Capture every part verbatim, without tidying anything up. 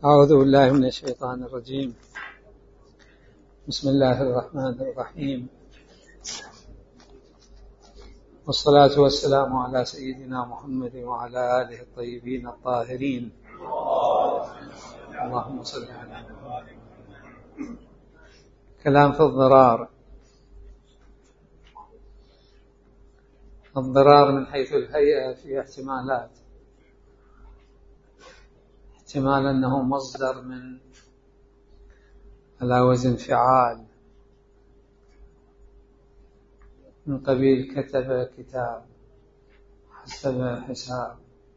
أعوذ بالله من الشيطان الرجيم. بسم الله الرحمن الرحيم، والصلاة والسلام على سيدنا محمد وعلى آله الطيبين الطاهرين. اللهم صل على محمد. كلام في الضرار. الضرار من حيث الهيئة في احتمالات. احتمال أنه مصدر من على وزن فعال، من قبيل كتب كتاب، حسب حساب،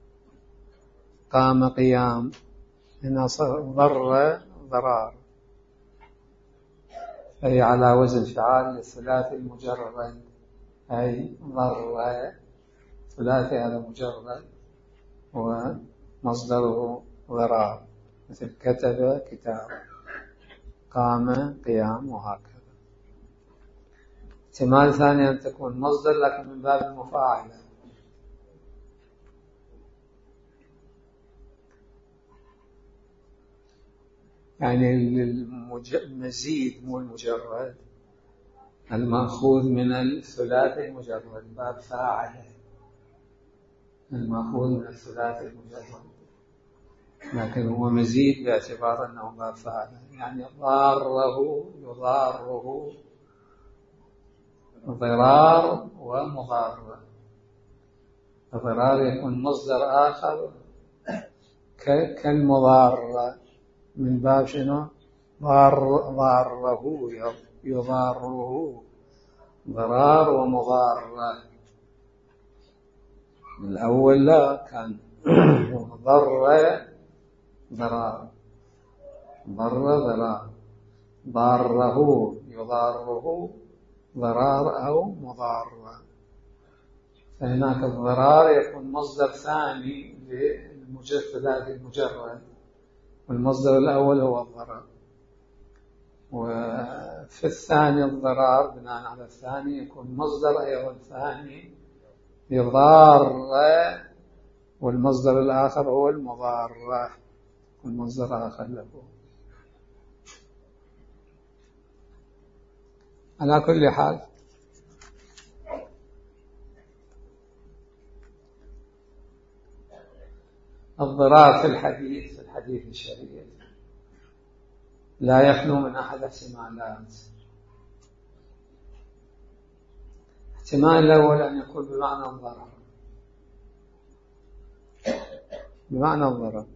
قام قيام، هنا ضر ضرار، أي على وزن فعال الثلاثي المجرد، أي ضر ثلاثي هذا مجرد ومصدره ضرار، مثل كتب كتاب، قام قيام، وهكذا. احتمال ثاني أن تكون مصدر لكن من باب المفاعلة، يعني المزيد مو المجرد، المأخوذ من الثلاثي المجرد باب فاعله، المأخوذ من الثلاثي المجرد، لكن هو مزيد باعتبار أنه باب فاعله، يعني ضاره يضاره ضرار ومضار. الضرار يكون مصدر آخر كالمضار، من باب شنو؟ ضار ضاره يضاره، ضرار ومضار. الأول لا، كان ضر ضرار، ضر ضرار، ضاره يضاره ضرار أو مضار. فهناك الضرار يكون مصدر ثاني للمجرد المجرد، والمصدر الأول هو الضرر، وفي الثاني الضرار بناء على الثاني يكون مصدر أيضا ثاني لضار، والمصدر الآخر هو المضار، والمصدر آخر له. على كل حال الضرار في الحديث في الحديث الشريف لا يخلو من أحد احتمالات. احتمال الأول أن يكون بمعنى الضرر، بمعنى الضرر.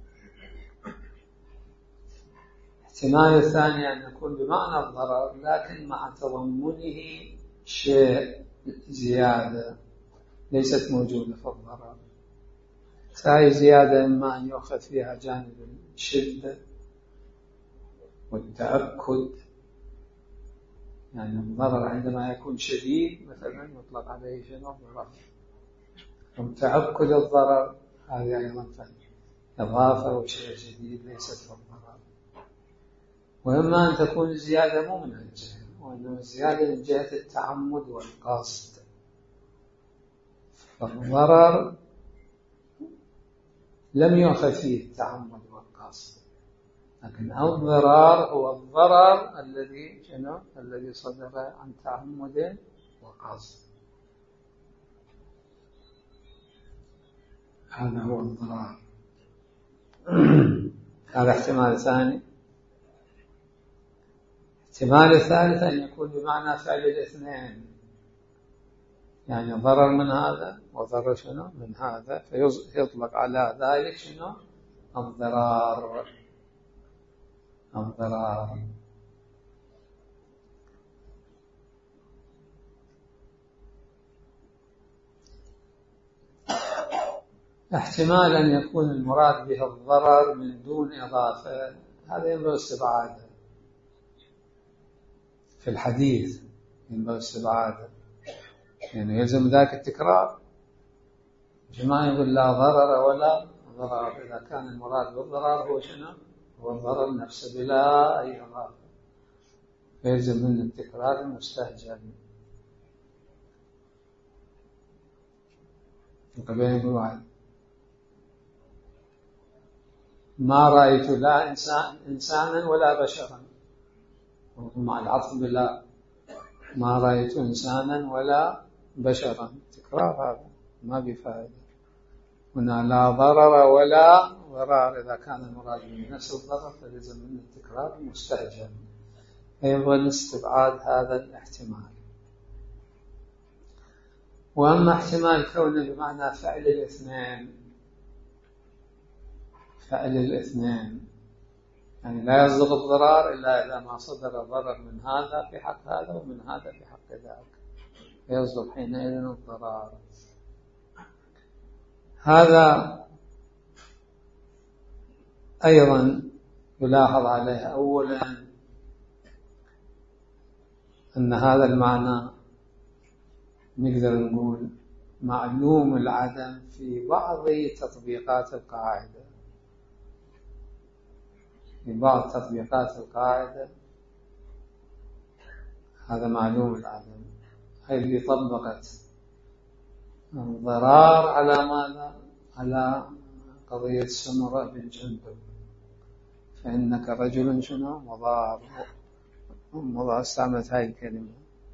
احتمال الثاني أن يكون بمعنى الضرر لكن مع تضمنه شيء زيادة ليست موجودة في الضرر. هذه زيادة إما أن يؤخذ فيها جانب الشدة والتأكد، يعني الضرر عندما يكون شديد مثلا يطلق عليه شنو؟ ضرر. وتأكد الضرر هذه أيضا إضافة وشيء جديد ليست في الضرر. وإما أن تكون الزيادة مو من الجهة، وإنما الزيادة من جهة التعمد والقصد. فالضرر لم يؤخذ فيه التعمد والقصد، لكن الضرار هو الضرر الذي شنو؟ الذي صدر عن تعمد وقصد، هذا هو الضرار. هذا احتمال ثاني. احتمال الثالث أن يكون بمعنى فعل الاثنين، يعني ضرر من هذا وضرر شنو؟ من هذا، فيطلق على ذلك شنو؟ الضرار. الضرار احتمال أن يكون المراد به الضرر من دون إضافة، هذا ينبغي استبعاده في الحديث، ينبغي استبعاده، يعني يلزم ذاك التكرار. ما يقول لا ضرر ولا ضرر إذا كان المراد بالضرر هو شنو؟ هو الضرر نفسه بلا أي إضافة، فيلزم من التكرار المستهجن. قبل يقول واحد ما رأيت لا إنسان إنسانا ولا بشرا، مع العطف بالله، ما رأيت إنسانا ولا بشرا، تكرار هذا ما بفائدة. هنا لا ضرر ولا ضرار، إذا كان المراد من نفس الضرر فلزم من التكرار مستهجن، أيضا استبعاد هذا الاحتمال. وأما احتمال كونه بمعنى فعل الاثنين، فعل الاثنين يعني لا يصدق الضرار إلا إذا ما صدر ضرر من هذا في حق هذا ومن هذا في حق ذاك، يصدق حينئذ الضرار. هذا أيضا يلاحظ عليه أولا أن هذا المعنى نقدر نقول معلوم العدم في بعض تطبيقات القاعدة، في بعض تطبيقات القاعدة هذا معلوم العدم، هي اللي طبقت الضرار على ماذا؟ على قضية سمرة بن جندب، فإنك رجل شنو مضار، مضار، استعملت هاي الكلمة.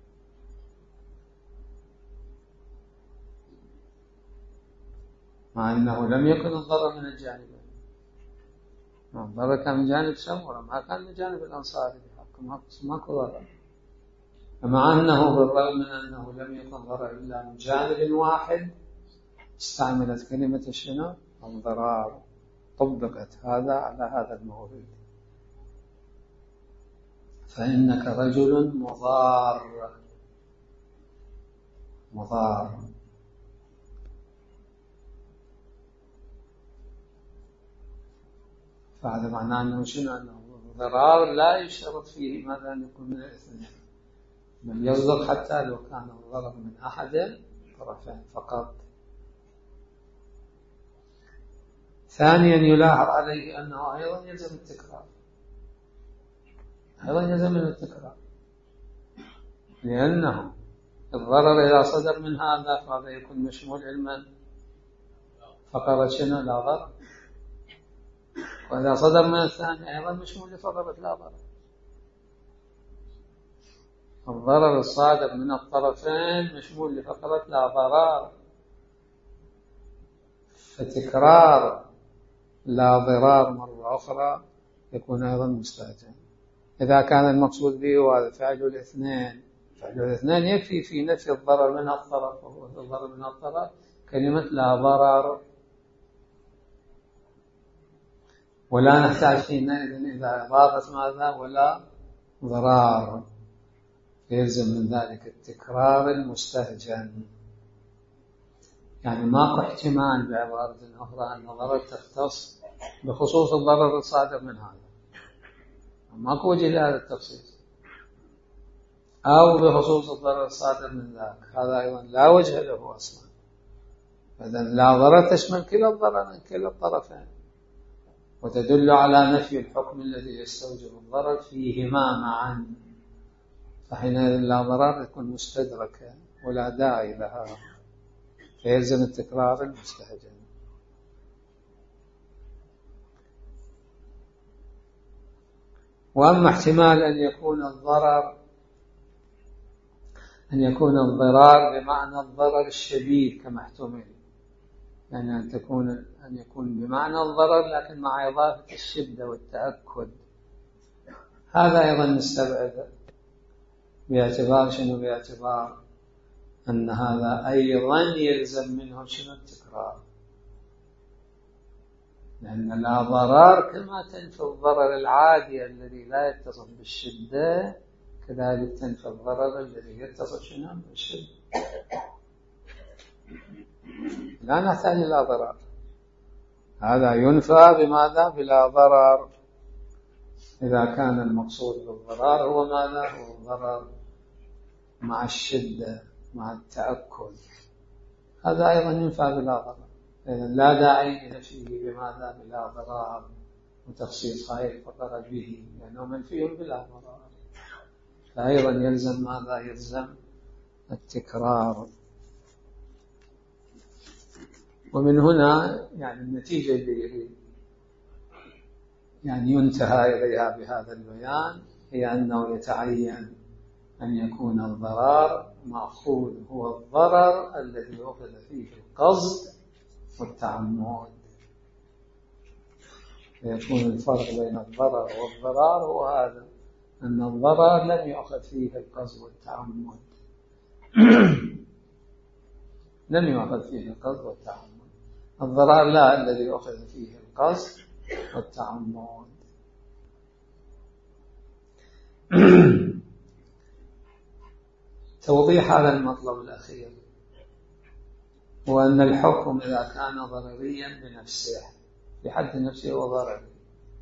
مع أنه لم يكن الضرر من الجانبين، الضرر كان من جانب سمرة، ما كان من جانب الأنصاري بحق، ماكو ضرر. مع أنه بالرغم من أنه لم يكن ضرر إلا من جانب واحد استعملت كلمة شنو؟ الضرار، طبقت هذا على هذا المورد، فإنك رجل مضار، مضار. فهذا معناه أنه شنو؟ أنه الضرار لا يشترط فيه ماذا أن يكون من الاثنين، بل يصدق حتى لو كان الضرر من أحد الطرفين فقط. ثانيا يلاحظ عليه أنه أيضا يلزم التكرار، أيضا يلزم التكرار، لأنه الضرر إذا صدر من هذا فهذا يكون مشمول علما فقرة شنو لا ضرر، وإذا صدر من الثاني أيضا مشمول لفقرة لا ضرر. الضرر الصادر من الطرفين مشمول لفقرة لا ضرر، فتكرار لا ضرار مرة أخرى يكون أيضا مستهجن. إذا كان المقصود به هو فعل الاثنين، فعل الاثنين يكفي في نفي الضرر من الطرف، وهو الضرر من الطرف كلمة لا ضرر، ولا نحتاج حينئذ إذا أضافت ماذا ولا ضرار، يلزم من ذلك التكرار المستهجن. يعني ماكو احتمال بعبارة أخرى أن الضرر تختص بخصوص الضرر الصادر من هذا، ماكو وجه لهذا التخصيص، أو بخصوص الضرر الصادر من ذاك، هذا أيضا لا وجه له أصلا. فإذن لا ضرر تشمل كلا الضرر، كلا الطرفين، وتدل على نفي الحكم الذي يستوجب الضرر فيهما معا، فحينئذ لا ضرر يكون مستدركا ولا داعي لها، فيلزم التكرار المستهجن. وأما احتمال أن يكون الضرر أن يكون الضرار بمعنى الضرر الشديد كما احتمل، يعني أن تكون أن يكون بمعنى الضرر لكن مع إضافة الشدة والتأكد، هذا أيضا نستبعد باعتبار شنو؟ باعتبار أن هذا أيضا يلزم منه شنو؟ التكرار، لأن لا ضرر كما تنفي الضرر العادي الذي لا يتصف بالشدة كذلك تنفي الضرر الذي يتصف شنو؟ بالشدة. لا نحتاج إلى ضرر، هذا ينفى بماذا؟ بلا ضرر، إذا كان المقصود بالضرر هو ماذا؟ هو الضرر مع الشدة مع التأكد، هذا أيضا ينفى بلا ضرر، لا داعي لنفيه بماذا؟ بلا ضرر، وتخصيص هاي الفقرة به لأنه منفي بلا ضرر، فأيضا يلزم ماذا؟ يلزم التكرار. ومن هنا يعني النتيجة اللي يعني ينتهى إليها بهذا البيان هي أنه يتعين أن يكون الضرر مأخوذ هو الضرر الذي أخذ فيه القصد والتعمد. يكون الفرق بين الضرر والضرار هو هذا، أن الضرر لم يأخذ فيه القصد والتعمد لم يأخذ فيه القصد والتعمد. الضرر لا، الذي أخذ فيه القصد والتعمد. توضيح هذا المطلب الأخير هو أن الحكم إذا كان ضرريا بنفسه بحد نفسه وضرري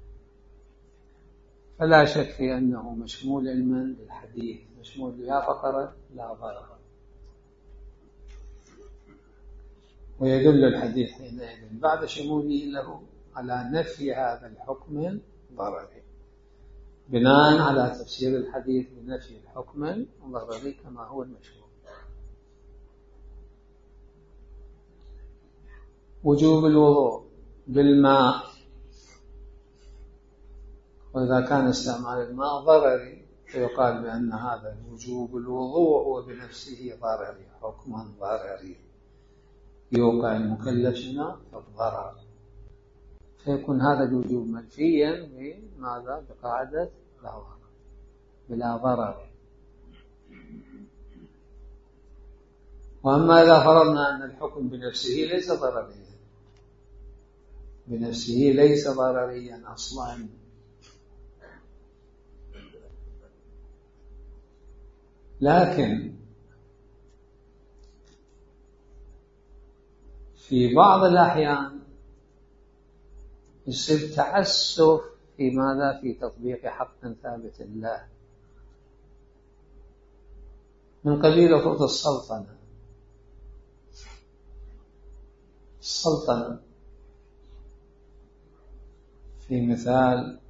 فلا شك في أنه مشمول علما بالحديث، مشمول بها فقط لا ضرر، ويدل الحديث حينئذ بعد شموله له على نفي هذا الحكم الضرري بناء على تفسير الحديث بنفي الحكم الضرري كما هو المشهور. وجوب الوضوء بالماء، وإذا كان استعمال الماء ضرري فيقال بأن هذا وجوب الوضوء هو بنفسه ضرري، حكم ضرري يوقع المكلف شنو الضرر، فيكون هذا الوجوب منفيا بماذا؟ بقاعدة لا ضرر، بلا ضرر. وأما إذا فرضنا أن الحكم بنفسه ليس ضرريا، بنفسه ليس ضرريا أصلا، لكن في بعض الأحيان يصير تعسف في ماذا؟ في تطبيق حق ثابت الله من قبيل خطوط السلطنة. السلطنة في مثال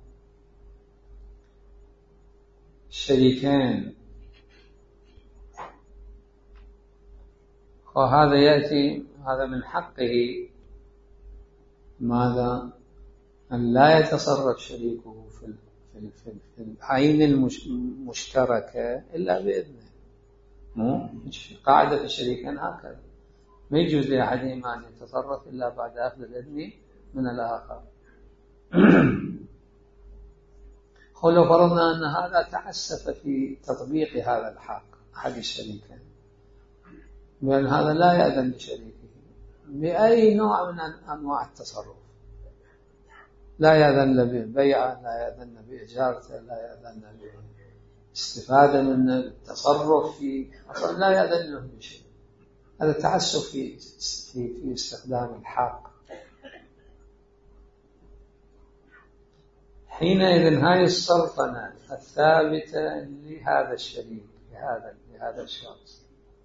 شريكين، وهذا يأتي هذا من حقه ماذا؟ أن لا يتصرف شريكه في في في العين المشتركة إلا بإذنه. مو قاعدة الشريكين هكذا، ما يجوز لأحدهما أن يتصرف إلا بعد أخذ الإذن من الآخر. ولو فرضنا أن هذا تعسف في تطبيق هذا الحق أحد الشريكين بأن هذا لا يأذن لشريكه بأي نوع من أنواع التصرف، لا يأذن ببيعه، لا يأذن بإجارته، لا يأذن باستفادة من التصرف فيه، أصلا لا يأذن له بشيء. هذا تعسف في في في استخدام الحق. حينئذ هذه السلطنة الثابتة لهذا الشريك، لهذا لهذا الشخص،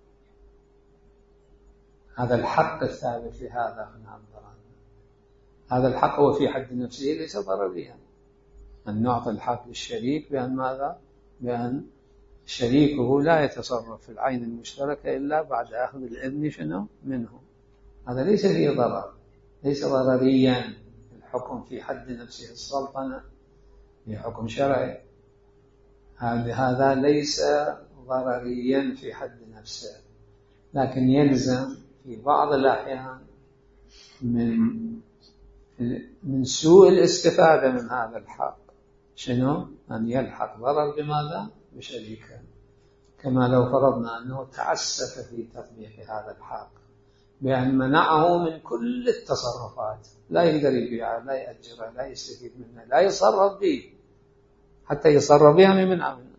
هذا الحق الثابت لهذا من الضرر، هذا الحق هو في حد نفسه ليس ضرريا. أن نعطي الحق للشريك بأن ماذا؟ بأن شريكه لا يتصرف في العين المشتركة إلا بعد أخذ الإذن شنو منه، هذا ليس فيه ضرر، ليس ضرريا. الحكم في حد نفسه السلطنة في حكم شرعي، هذا ليس ضرريا في حد نفسه، لكن يلزم في بعض الأحيان من من سوء الاستفادة من هذا الحق شنو؟ أن يلحق ضرر بماذا؟ بشريكه، كما لو فرضنا أنه تعسف في تطبيق هذا الحق بأن منعه من كل التصرفات، لا يقدر يبيعه، لا يأجره، لا يستفيد منه، لا يصرف به، حتى يصرف بها يمنع منه.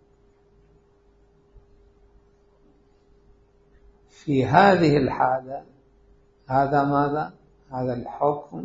في هذه الحالة هذا ماذا؟ هذا الحكم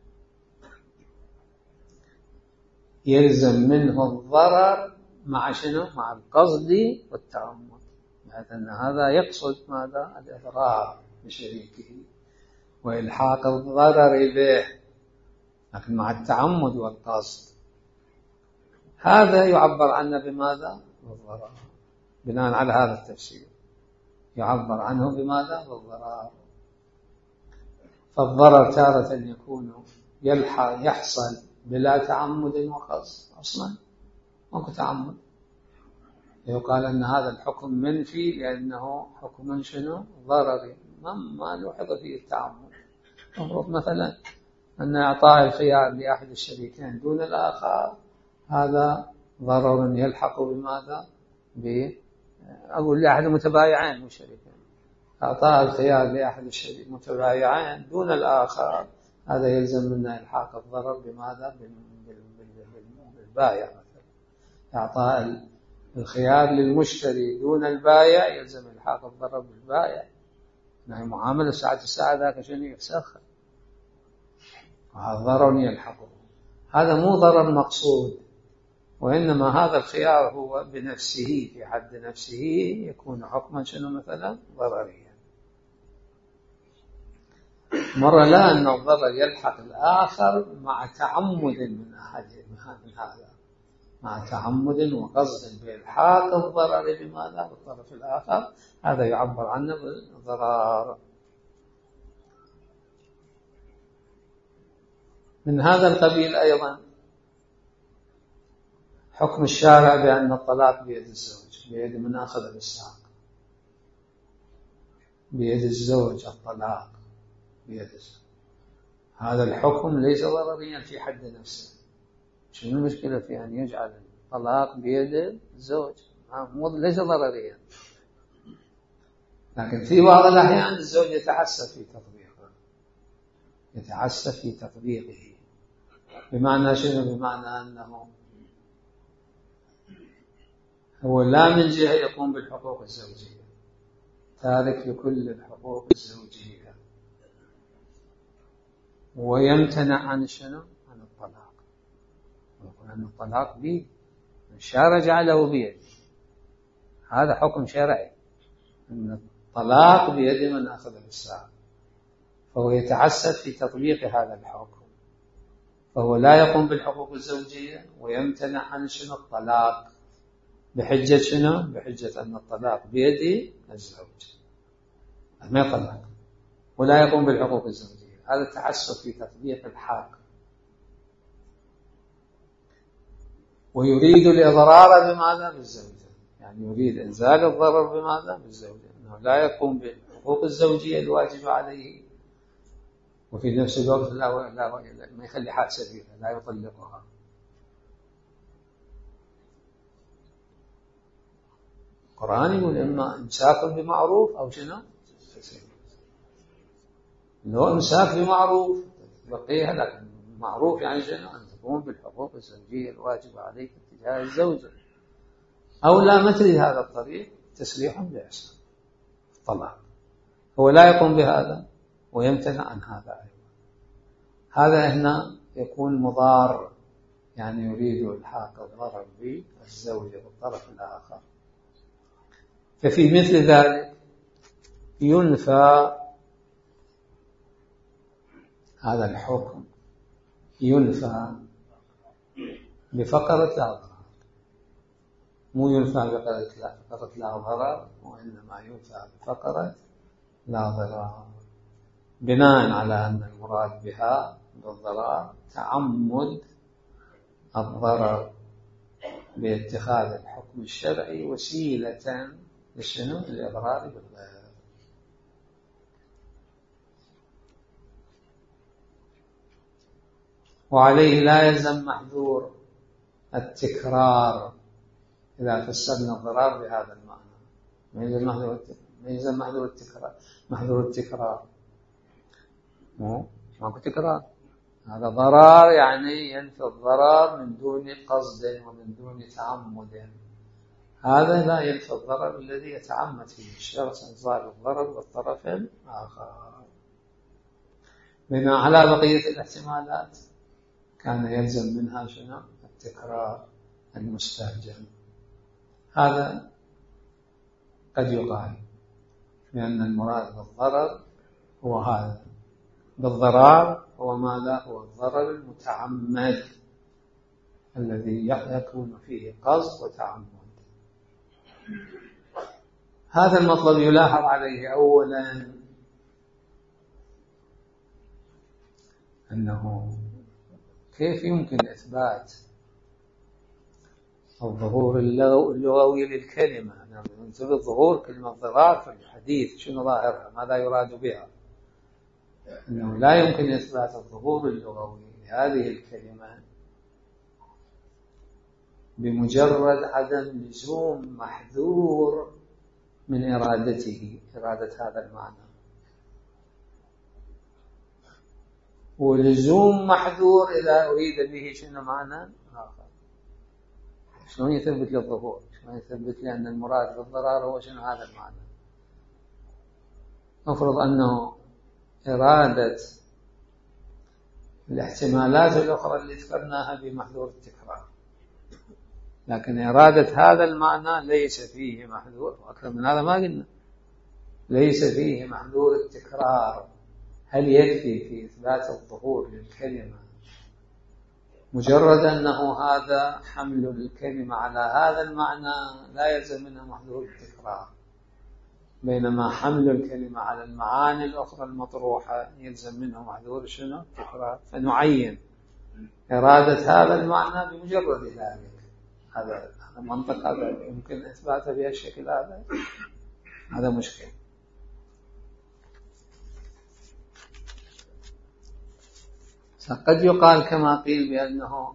يلزم منه الضرر مع شنو؟ مع القصد والتعمد، بحيث أن هذا يقصد ماذا؟ الإضرار بشريكه وإلحاق الضرر به، لكن مع التعمد والقصد. هذا يعبر عنه بماذا؟ بالضرر، بناء على هذا التفسير يعبر عنه بماذا؟ بالضرر. فالضرر تارة يكون يحصل بلا تعمد وقصد أصلا ماكو تعمد، يقال أن هذا الحكم منفي لأنه حكم شنو ضرري ما لوحظ فيه التعمد. المفروض مثلا أن إعطاء الخيار لأحد الشريكين دون الآخر هذا ضرر يلحق بماذا؟ أقول لأحد المتبايعين والشريكين، إعطاء الخيار لأحد المتبايعين دون الآخر هذا يلزم منا إلحاق الضرر بماذا؟ بالبايع مثلا. إعطاء الخيار للمشتري دون البايع يلزم إلحاق الضرر بالبايع، يعني معاملة ساعة الساعة ذاك شنو يفسخ، وهذا ضرر يلحقه. هذا مو ضرر مقصود، وإنما هذا الخيار هو بنفسه في حد نفسه يكون حكما شنو مثلا ضرريا. مرة لا أن الضرر يلحق الآخر مع تعمد من أحد من هذا، مع تعمد وقصد بإلحاق الضرر بماذا؟ بالطرف الآخر، هذا يعبر عنه بالضرر. من هذا القبيل أيضا حكم الشارع بأن الطلاق بيد الزوج، بيد من أخذ بالساق، بيد الزوج الطلاق بيد الزوج. هذا الحكم ليس ضرريا في حد نفسه. شنو المشكلة في أن يجعل الطلاق بيد الزوج؟ ليس ضرريا، لكن في بعض الأحيان الزوج يتعسف في تطبيقه، يتعسف في تطبيقه. بمعنى شنو؟ بمعنى أنه هو لا من جهة يقوم بالحقوق الزوجية، تارك لكل الحقوق الزوجية، ويمتنع عن شنو؟ عن الطلاق. يقول أن الطلاق بيد، الشارع جعله بيد، هذا حكم شرعي أن الطلاق بيد من أخذ بالساق، فهو يتعسف في تطبيق هذا الحكم، فهو لا يقوم بالحقوق الزوجية ويمتنع عن شنو؟ الطلاق، بحجة شنو؟ بحجة أن الطلاق بيد الزوج، ما يطلق ولا يقوم بالحقوق الزوجية. هذا تعسف في تطبيق الحق، ويريد الإضرار بماذا؟ بالزوجة، يعني يريد إنزال الضرر بماذا؟ بالزوجة، أنه لا يقوم بالحقوق الزوجية الواجبة عليه، وفي نفس الوقت لا, لا ما يخلي حال سبيله، لا يطلقها. القرآن يقول إما إمساك بمعروف أو شنو؟ لو إمساك بمعروف بقيها، لكن معروف يعني شنو؟ أن تقوم بالحقوق الزوجية الواجبة عليك تجاه الزوجة، أو لا مثل هذا الطريق تسريح بإحسان الطلاق، هو لا يقوم بهذا ويمتنع عن هذا أيضا. هذا هنا يكون مضار، يعني يريد إلحاق الضرر بالزوجة بالطرف الآخر. ففي مثل ذلك ينفى هذا الحكم، ينفى بفقرة لا ضرر، مو ينفى بفقرة لا ضرر، وإنما ينفى بفقرة لا ضرر، بناء على أن المراد بها بالضرر تعمد الضرر باتخاذ الحكم الشرعي وسيلة لشنو؟ الإضرار بالغير. وعليه لا يلزم محذور التكرار إذا فسرنا الضرر بهذا المعنى، ما يلزم محذور ما يلزم محذور التكرار. محذور التكرار مو ماكو تكرار، هذا ضرر يعني ينفي الضرر من دون قصد ومن دون تعمد، هذا لا ينفي الضرر الذي يتعمد فيه الشخص إنزال الضرر بالطرف الآخر. بناء على بقية الاحتمالات كان يلزم منها شنو؟ التكرار المستهجن. هذا قد يقال بأن المراد بالضرر هو هذا، بالضرر هو ماذا؟ هو الضرر المتعمد الذي يكون فيه قصد وتعمد. هذا المطلب يلاحظ عليه أولا أنه كيف يمكن إثبات الظهور اللغوي للكلمة؟ نثبت ظهور كلمة ضرار في الحديث، شنو ظاهرها؟ ماذا يراد بها؟ أنه لا يمكن إثبات الظهور اللغوي لهذه الكلمة بمجرد عدم لزوم محذور من إرادته، إرادة هذا المعنى. ولزوم محذور إذا أريد به شنو معنى آخر. شلون يثبت للظهور؟ شلون يثبت لأن المراد بالضرار هو شنو هذا المعنى؟ نفرض أنه إرادة الاحتمالات الأخرى اللي ذكرناها بمحذور التكرار، لكن إرادة هذا المعنى ليس فيه محذور، وأكثر من هذا ما قلنا، ليس فيه محذور التكرار. هل يكفي في إثبات الظهور للكلمة مجرد أنه هذا حمل الكلمة على هذا المعنى لا يلزم منها محذور التكرار، بينما حمل الكلمة على المعاني الأخرى المطروحة يلزم منه محذور شنو؟ التكرار. فنعين إرادة هذا المعنى بمجرد ذلك. هذا منطق، هذا يمكن إثباته بهالشكل هذا، هذا مشكل. قد يقال كما قيل بأنه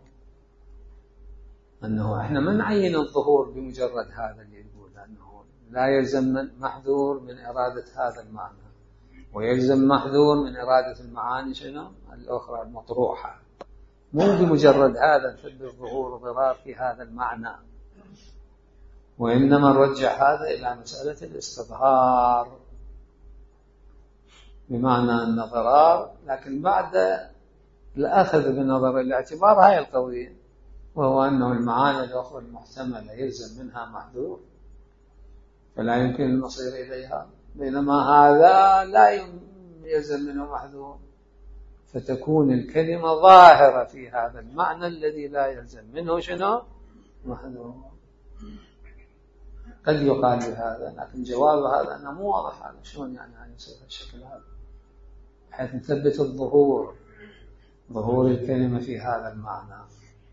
أنه إحنا ما نعين الظهور بمجرد هذا اللي يقول، أنه لا يلزم محذور من إرادة هذا المعنى، ويلزم محذور من إرادة المعاني شنو الأخرى المطروحة، مو بمجرد هذا نثبت ظهور ضرار في هذا المعنى. وإنما نرجع هذا إلى مسألة الاستظهار، بمعنى أن ضرار لكن بعد الأخذ بنظر الاعتبار هاي القضية، وهو أنه المعاني الأخرى المحتملة يلزم منها محذور فلا يمكن المصير إليها، بينما هذا لا يلزم منه محذور، فتكون الكلمة ظاهرة في هذا المعنى الذي لا يلزم منه شنو محذور. قد يقال بهذا، لكن جواب هذا أنه مو واضح. هذا شلون يعني أن يصير الشكل هذا بحيث نثبت الظهور، ظهور الكلمة في هذا المعنى؟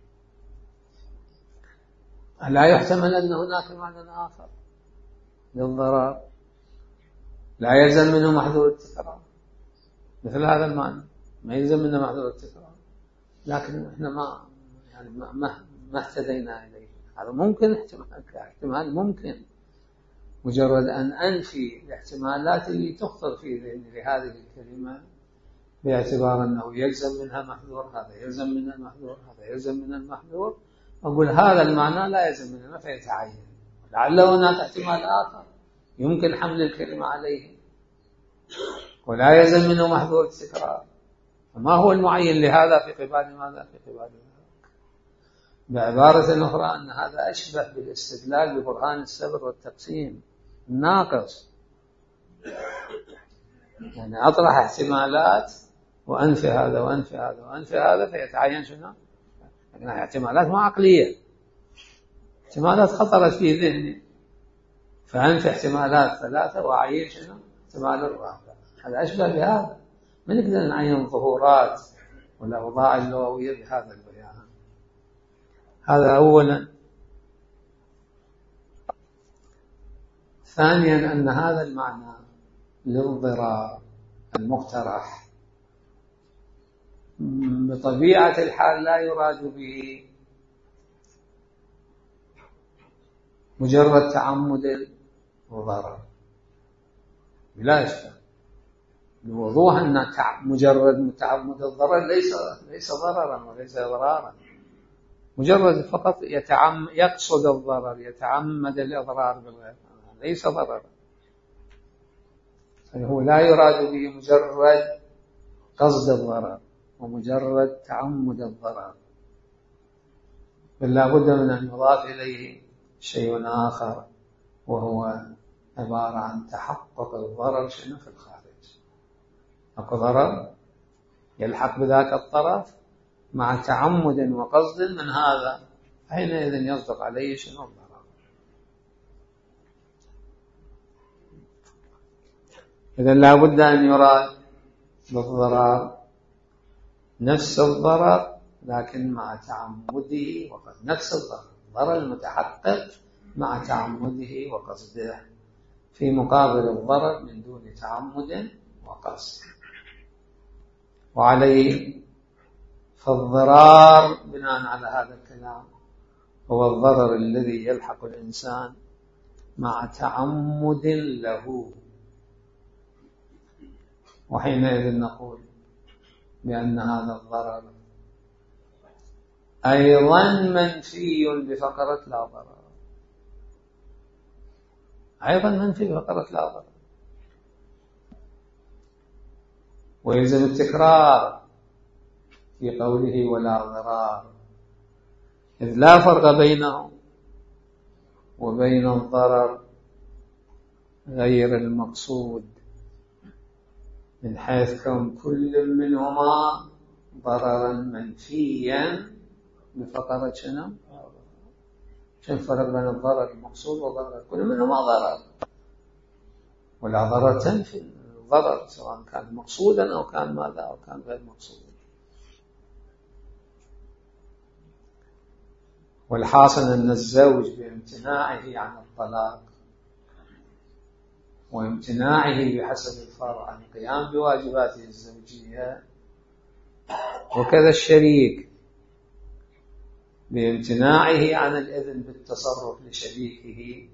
لا يحتمل أن هناك معنى آخر للضرر لا يلزم منه محذور التكرار، مثل هذا المعنى ما يلزم منه محذور التكرار، لكن احنا ما يعني ما ما اهتدينا إليه. هذا ممكن احتمال، احتمال ممكن، مجرد أن أنفي الاحتمالات اللي تخطر في ذهني لهذه الكلمة باعتبار أنه يلزم منها محذور، هذا يلزم منها المحذور، هذا يلزم منها المحذور، أقول هذا المعنى لا يلزم منها فيتعين، لعل هناك احتمال آخر يمكن حمل الكلمة عليه ولا يلزم منه محذور التكرار. فما هو المعين لهذا في قبال ماذا؟ في قبال هذا. بعبارة أخرى أن هذا أشبه بالاستدلال ببرهان السبب والتقسيم الناقص، يعني أطرح احتمالات وأنفي هذا وأنفي هذا وأنفي هذا فيتعين شنو؟ لكن احتمالات مو عقلية، احتمالات خطرت في ذهني فأنفي احتمالات ثلاثة وأعين شنو؟ احتمال الرابع. هذا أشبه بهذا. ما نقدر نعين ظهورات والأوضاع اللغوية بهذا البيان. هذا أولا. ثانيا أن هذا المعنى للضرار المقترح بطبيعة الحال لا يراد به مجرد تعمد الضرر بلا إشكال، بوضوح أن مجرد تعمد الضرر ليس ليس ضررا وليس ضرارا، مجرد فقط يتعم يقصد الضرر، يتعمد الإضرار بالغير، ليس ضررا. هو لا يراد به مجرد قصد الضرر ومجرد تعمد الضرر، بل لا بد من أن يضاف إليه شيء آخر، وهو عبارة عن تحقق الضرر شنو في الخارج. أكو ضرر يلحق بذاك الطرف مع تعمد وقصد من هذا، حينئذ يصدق عليه شنو الضرر. إذن لا بد أن يراد بالضرر نفس الضرر لكن مع تعمده وقد نفس الضرر، الضرر المتحقق مع تعمده وقصده، في مقابل الضرر من دون تعمد وقصد. وعليه فالضرار بناء على هذا الكلام هو الضرر الذي يلحق الإنسان مع تعمد له، وحينئذ نقول بأن هذا الضرر أيضا منفي بفقرة لا ضرر، أيضا منفي بفقرة لا ضرر. ويلزم التكرار في قوله ولا ضرار، إذ لا فرق بينه وبين الضرر غير المقصود، من حيث كون كل منهما ضررا منفيا بفقرة شنو؟ شنو الفرق بين الضرر المقصود والضرر؟ كل منهما ضرر، ولا ضرر تنفي الضرر سواء كان مقصودا أو كان ماذا أو كان غير مقصودا. والحاصل أن الزوج بامتناعه عن الطلاق وامتناعه بحسب الفرع عن القيام بواجباته الزوجية، وكذا الشريك بامتناعه عن الإذن بالتصرف لشريكه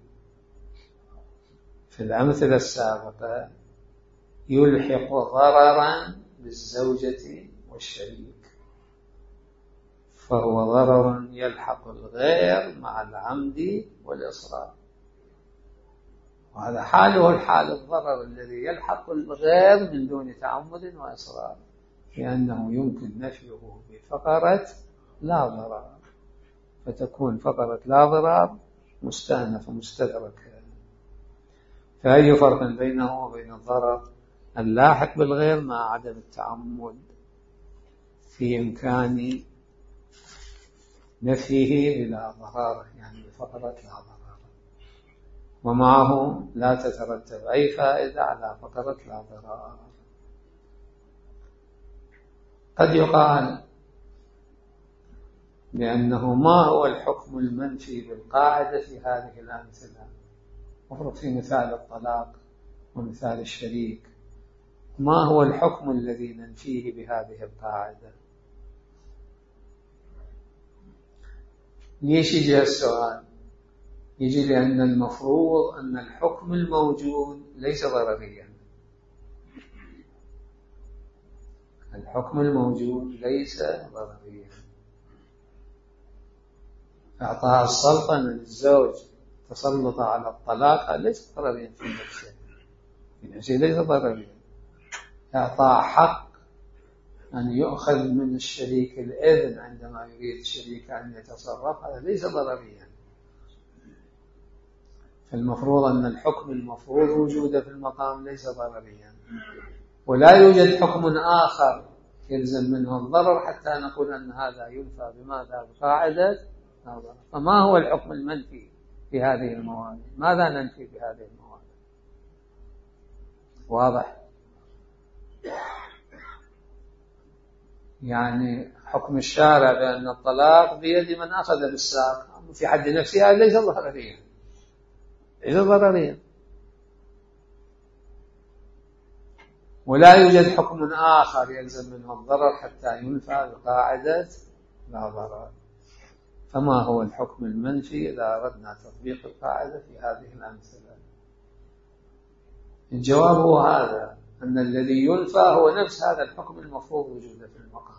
في الأمثلة السابقة، يلحق ضررا بالزوجة والشريك، فهو ضرر يلحق الغير مع العمد والإصرار. وهذا حاله الحال الضرر الذي يلحق الغير من دون تعمد وإصرار، لأنه يمكن نفيه بفقرة لا ضرر، فتكون فقرة لا ضرر مستأنفة مستدركة. فأي فرق بينه وبين الضرر اللاحق بالغير مع عدم التعمد في إمكان نفيه بلا ضرر، يعني بفقرة لا ضرر، ومعه لا تترتب أي فائدة على فقرة لا ضرر. قد يقال بأنه ما هو الحكم المنفي بالقاعدة في هذه الأمثلة؟ وفرق في مثال الطلاق ومثال الشريك، ما هو الحكم الذي ننفيه بهذه القاعدة؟ ليش يجي السؤال؟ يجي لأن المفروض أن الحكم الموجود ليس ضرريا، الحكم الموجود ليس ضرريا. إعطاء السلطنة للزوج تسلط على الطلاق ليس ضرريا في نفسه، في نفسه ليس ضرريا. إعطاء حق أن يؤخذ من الشريك الإذن عندما يريد الشريك أن يتصرف، هذا ليس ضرريا. فالمفروض أن الحكم المفروض وجوده في المقام ليس ضرريا، ولا يوجد حكم آخر يلزم منه الضرر حتى نقول أن هذا ينفى بماذا؟ بقاعدة الضرر. فما هو الحكم المنفي في هذه المواد؟ ماذا ننفي بهذه المواد؟ واضح؟ يعني حكم الشارع بأن الطلاق بيد من أخذ بالساق في حد نفسها ليس ضرريا، ليس ضرريا. ولا يوجد حكم آخر يلزم منه الضرر حتى ينفى بقاعدة لا ضرر. فما هو الحكم المنفي إذا أردنا تطبيق القاعدة في هذه الأمثلة؟ الجواب هو هذا، أن الذي ينفى هو نفس هذا الحكم المفروض وجوده في المقام.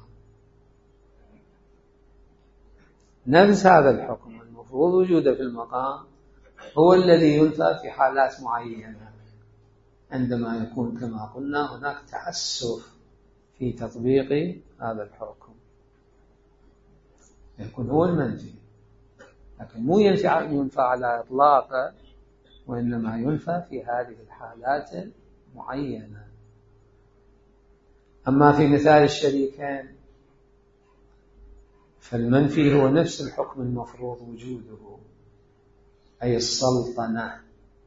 نفس هذا الحكم المفروض وجوده في المقام هو الذي ينفى في حالات معينة، عندما يكون كما قلنا هناك تعسف في تطبيق هذا الحكم، يكون هو المنفي، لكن مو ينفع على إطلاقه، وإنما ينفى في هذه الحالات المعينة. أما في مثال الشريكين فالمنفي هو نفس الحكم المفروض وجوده، أي السلطنة،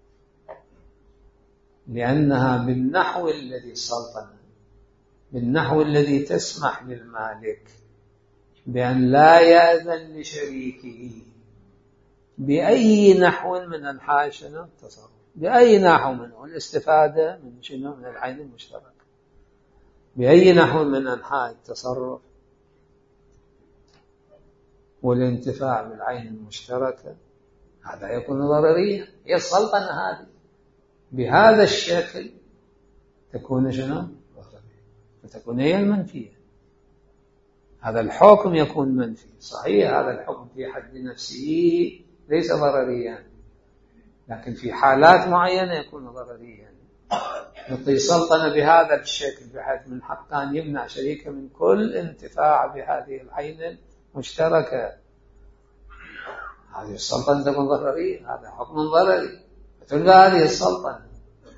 لأنها بالنحو الذي سلطنة، بالنحو الذي تسمح للمالك بأن لا يأذن لشريكه بأي نحو من أنحاء شنو التصرف، بأي نحو منه الاستفادة من شنو من العين المشتركة، بأي نحو من أنحاء التصرف والانتفاع بالعين المشتركة، هذا يكون ضرريا. هي السلطنة هذه بهذا الشكل تكون شنو ضررية، فتكون هي المنفية. هذا الحكم يكون منفي، صحيح هذا الحكم في حد نفسه ليس ضرريا، لكن في حالات معينة يكون ضرريا. يعطي سلطنة بهذا الشكل بحيث من حقه أن يمنع شريكه من كل انتفاع بهذه العين المشتركة، هذه السلطنة تكون ضررية، هذا حكم ضرري فتلغى هذه السلطنة.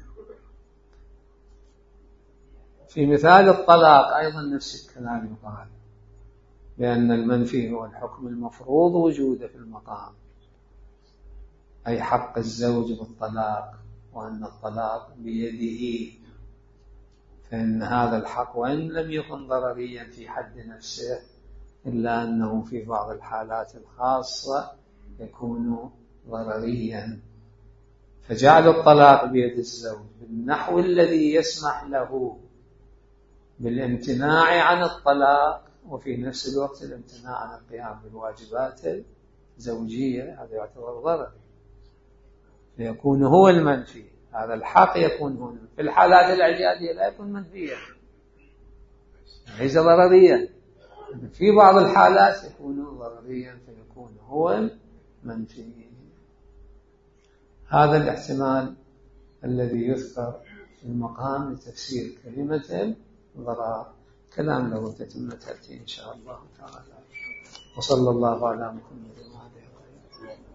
في مثال الطلاق أيضا نفس الكلام يقال، لأن المنفي هو الحكم المفروض وجوده في المقام، أي حق الزوج بالطلاق، وأن الطلاق بيده، فإن هذا الحق وإن لم يكن ضرريا في حد نفسه إلا أنه في بعض الحالات الخاصة يكون ضرريا. فجعل الطلاق بيد الزوج بالنحو الذي يسمح له بالامتناع عن الطلاق، وفي نفس الوقت الامتناع عن القيام بالواجبات الزوجية، هذا يعتبر ضرر، فيكون هو المنفي. هذا الحق يكون هنا في الحالات الاعتيادية لا يكون منفيا، ليس ضرريا، في بعض الحالات يكون ضرريا فيكون هو المنفي. هذا الاحتمال الذي يذكر في المقام لتفسير كلمة الضرر، كلام له تتم تأتي إن شاء الله تعالى. وصلى الله على محمد وعلى آله وصحبه.